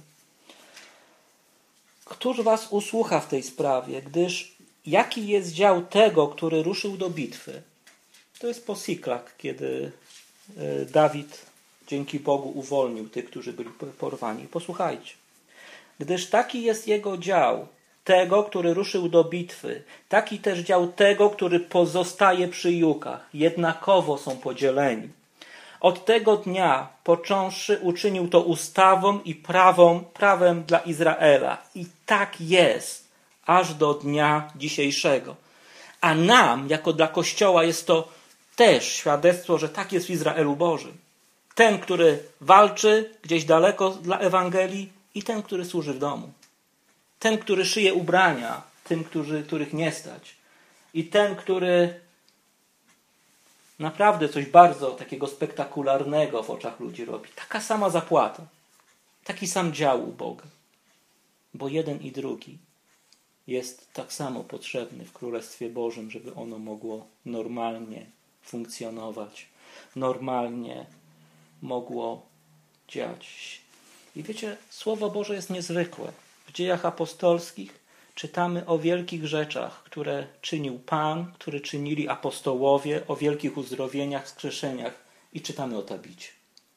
Któż was usłucha w tej sprawie, gdyż jaki jest dział tego, który ruszył do bitwy? To jest po Siklak, kiedy Dawid dzięki Bogu uwolnił tych, którzy byli porwani. Posłuchajcie. Gdyż taki jest jego dział, tego, który ruszył do bitwy, taki też dział tego, który pozostaje przy jukach. Jednakowo są podzieleni. Od tego dnia począwszy uczynił to ustawą i prawem dla Izraela. I tak jest, aż do dnia dzisiejszego. A nam, jako dla Kościoła, jest to też świadectwo, że tak jest w Izraelu Bożym. Ten, który walczy gdzieś daleko dla Ewangelii i ten, który służy w domu. Ten, który szyje ubrania tym, których nie stać. I ten, który naprawdę coś bardzo takiego spektakularnego w oczach ludzi robi. Taka sama zapłata. Taki sam dział u Boga. Bo jeden i drugi jest tak samo potrzebny w Królestwie Bożym, żeby ono mogło normalnie funkcjonować. Normalnie mogło dziać. I wiecie, Słowo Boże jest niezwykłe. W Dziejach Apostolskich czytamy o wielkich rzeczach, które czynił Pan, które czynili apostołowie, o wielkich uzdrowieniach, wskrzeszeniach i czytamy o Tabicie.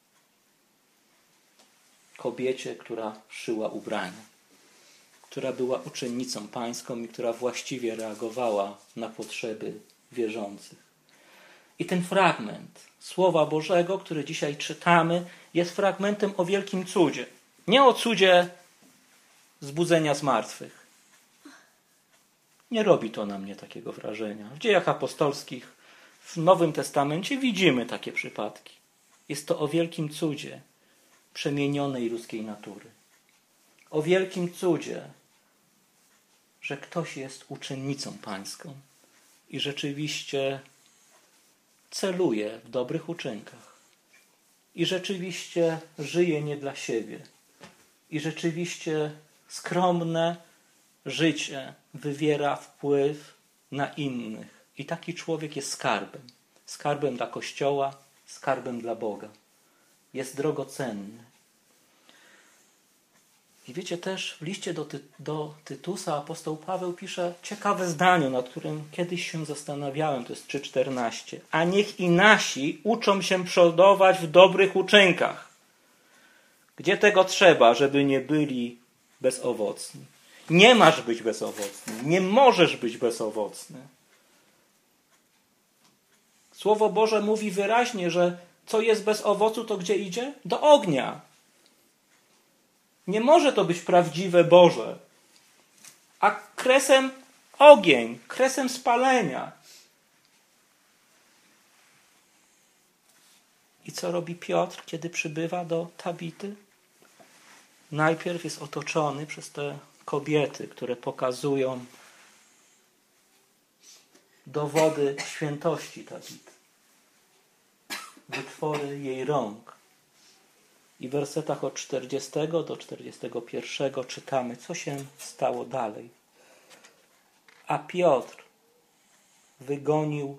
Kobiecie, która szyła ubrania, która była uczennicą pańską i która właściwie reagowała na potrzeby wierzących. I ten fragment Słowa Bożego, który dzisiaj czytamy, jest fragmentem o wielkim cudzie. Nie o cudzie zbudzenia zmartwych. Nie robi to na mnie takiego wrażenia. W Dziejach Apostolskich, w Nowym Testamencie widzimy takie przypadki. Jest to o wielkim cudzie przemienionej ludzkiej natury. O wielkim cudzie, że ktoś jest uczennicą pańską i rzeczywiście celuje w dobrych uczynkach. I rzeczywiście żyje nie dla siebie. I rzeczywiście skromne życie wywiera wpływ na innych. I taki człowiek jest skarbem. Skarbem dla Kościoła, skarbem dla Boga. Jest drogocenny. I wiecie, też w liście do Tytusa apostoł Paweł pisze ciekawe zdanie, nad którym kiedyś się zastanawiałem, to jest 3:14. A niech i nasi uczą się przodować w dobrych uczynkach. Gdzie tego trzeba, żeby nie byli bezowocni? Nie masz być bezowocny. Nie możesz być bezowocny. Słowo Boże mówi wyraźnie, że co jest bez owocu, to gdzie idzie? Do ognia. Nie może to być prawdziwe Boże. A kresem ogień, kresem spalenia. I co robi Piotr, kiedy przybywa do Tabity? Najpierw jest otoczony przez te kobiety, które pokazują dowody świętości Tabity. Wytwory jej rąk. I w wersetach od 40 do 41 czytamy, co się stało dalej. A Piotr wygonił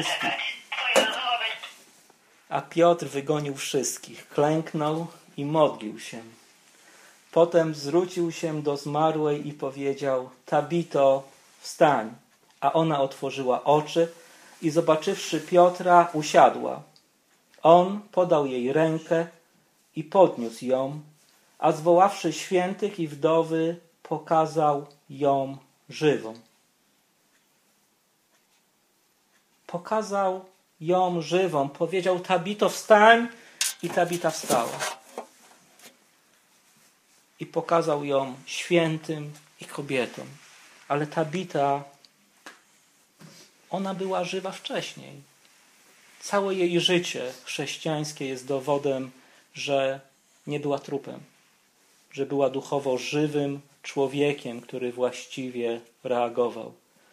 wszystkich. Klęknął i modlił się. Potem zwrócił się do zmarłej i powiedział: Tabito, wstań. A ona otworzyła oczy i zobaczywszy Piotra, usiadła. On podał jej rękę i podniósł ją, a zwoławszy świętych i wdowy, pokazał ją żywą. Pokazał ją żywą. Powiedział: Tabito, wstań, i Tabita wstała. I pokazał ją świętym i kobietom. Ale Tabita, ona była żywa wcześniej. Całe jej życie chrześcijańskie jest dowodem, że nie była trupem, że była duchowo żywym człowiekiem, który właściwie reagował.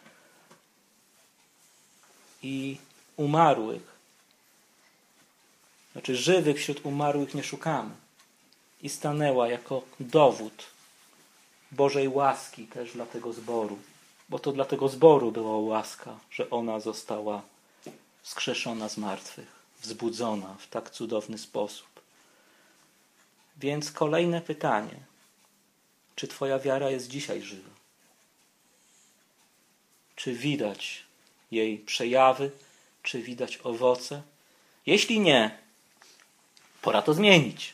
I umarłych, znaczy żywych wśród umarłych nie szukamy. I stanęła jako dowód Bożej łaski też dla tego zboru. Bo to dla tego zboru była łaska, że ona została wskrzeszona z martwych, wzbudzona w tak cudowny sposób. Więc kolejne pytanie. Czy twoja wiara jest dzisiaj żywa? Czy widać jej przejawy? Czy widać owoce? Jeśli nie, pora to zmienić.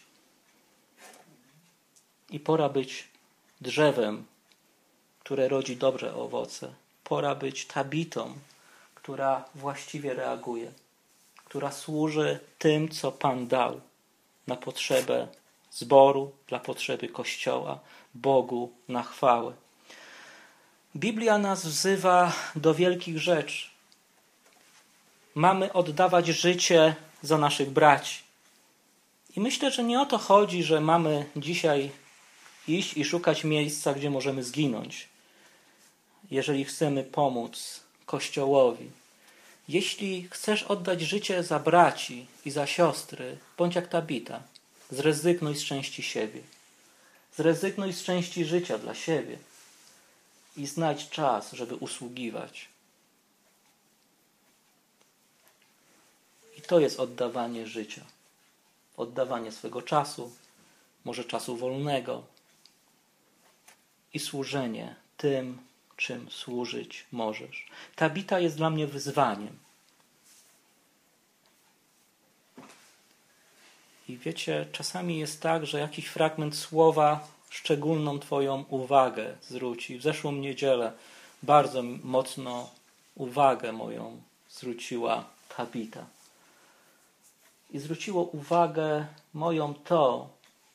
I pora być drzewem, które rodzi dobre owoce. Pora być Tabitą, która właściwie reaguje, która służy tym, co Pan dał na potrzebę zboru, dla potrzeby Kościoła, Bogu na chwałę. Biblia nas wzywa do wielkich rzeczy. Mamy oddawać życie za naszych braci. I myślę, że nie o to chodzi, że mamy dzisiaj iść i szukać miejsca, gdzie możemy zginąć, jeżeli chcemy pomóc Kościołowi. Jeśli chcesz oddać życie za braci i za siostry, bądź jak Tabita. Zrezygnuj z części siebie. Zrezygnuj z części życia dla siebie i znajdź czas, żeby usługiwać. I to jest oddawanie życia. Oddawanie swego czasu, może czasu wolnego i służenie tym, czym służyć możesz. Tabita jest dla mnie wyzwaniem. I wiecie, czasami jest tak, że jakiś fragment słowa szczególną Twoją uwagę zwróci. W zeszłą niedzielę bardzo mocno uwagę moją zwróciła Tabita. I zwróciło uwagę moją to,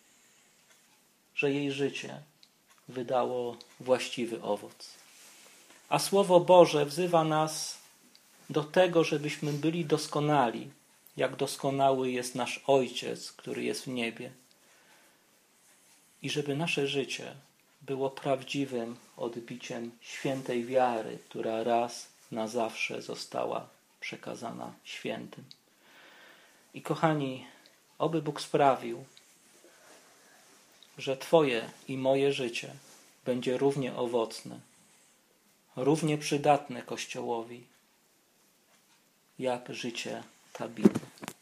że jej życie wydało właściwy owoc. A Słowo Boże wzywa nas do tego, żebyśmy byli doskonali, jak doskonały jest nasz Ojciec, który jest w niebie. I żeby nasze życie było prawdziwym odbiciem świętej wiary, która raz na zawsze została przekazana świętym. I kochani, oby Bóg sprawił, że Twoje i moje życie będzie równie owocne, równie przydatne Kościołowi, jak życie Tabity.